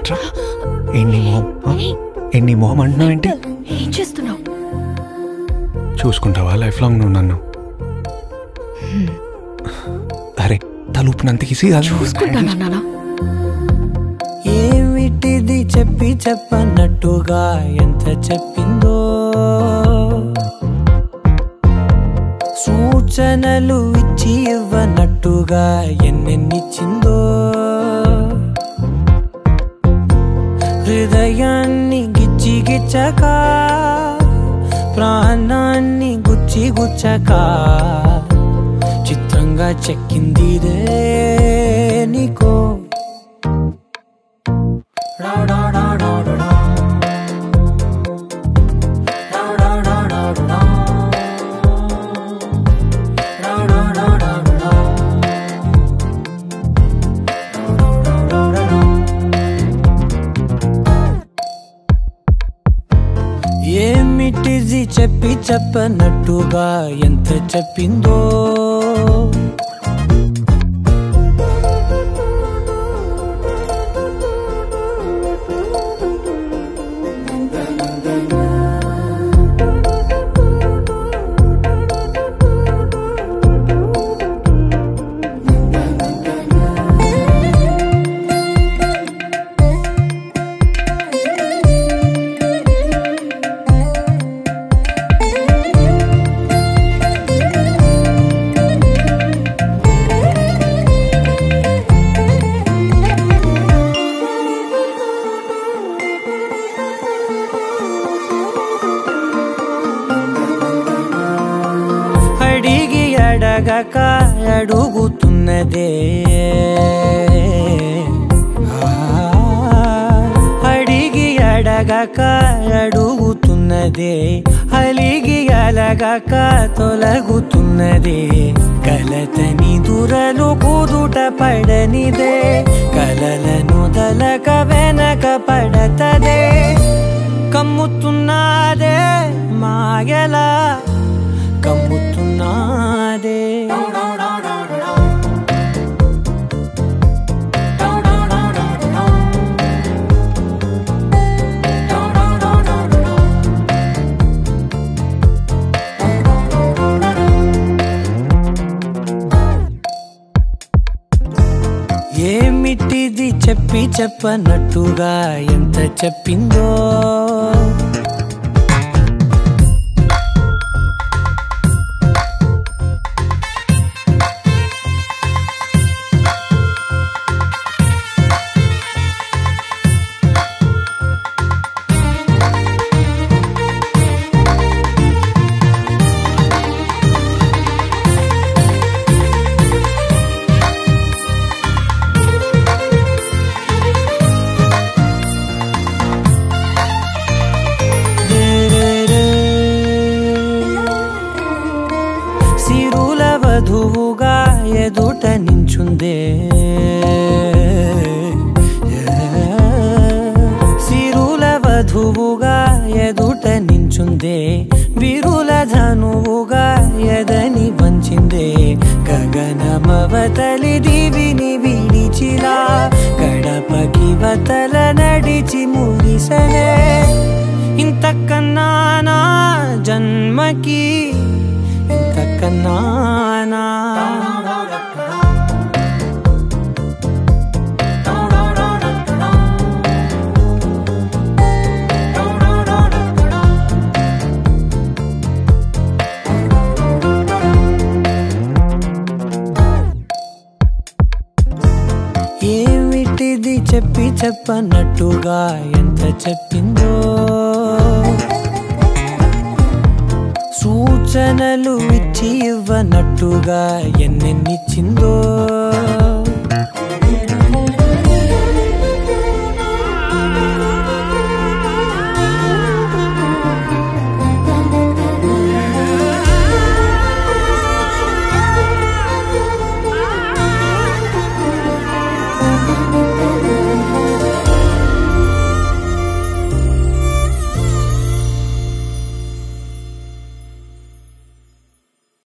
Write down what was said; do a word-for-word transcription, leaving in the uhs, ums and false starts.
ఇట్రా. ఎన్ని మొహం ఎన్ని మొహం అంటున్నావు ఏంటి? ఏం చేస్తున్నావు? చూసుకుంటావా లైఫ్ లాంగ్ నువ్వు నన్ను? అరే తలుపునంత కిసి చూసుకుంటానా నాన్న? ఏమిటిది చెప్పి చెప్పన్నట్టుగా ఎంత చెప్పిందో, సూచనలు ఇచ్చి ఇవ్వనట్టుగా ఎన్నెన్నిచ్చిందో, హృదయాన్ని గిచ్చి గిచ్చక ప్రాణాన్ని గుచ్చి గుచ్చక చిత్రంగా చెక్కిందిదే నీకో. ఏమిటిది చెప్పి చెప్పనట్టుగా ఎంత చెప్పిందో, అడిగి అడగక అడుగుతున్నదే, అడిగి అడగక అడుగుతున్నదే, అలిగి అలగక తొలగుతున్నదే, కలతని దురలు కుదుట పడనిదే, కలలను దలక వెనక పడతదే, కమ్ముతున్నదే మాయలా కమ్ముతున్నదే. ఏమిటిది చెప్పి చెప్పనట్టుగా ఎంత చెప్పిందో, వధువుగా ఎదుట నించుందే, సిరుల వధువుగా ఎదుట నించుందే, విరుల ధనువుగా ఎదని వంచిందే, గగనమవతలి దివిని విడిచిలా గడపకి వతల నడిచి ముగిసనే, ఇంతకన్నా నా జన్మకి ఇంతకన్నానా. ఏమిటిది చెప్పి చెప్పనట్టుగా ఎంత చెప్పిందో, సూచనలు ఇచ్చి ఇవ్వనట్టుగా ఎన్నెన్నిచ్చిందో,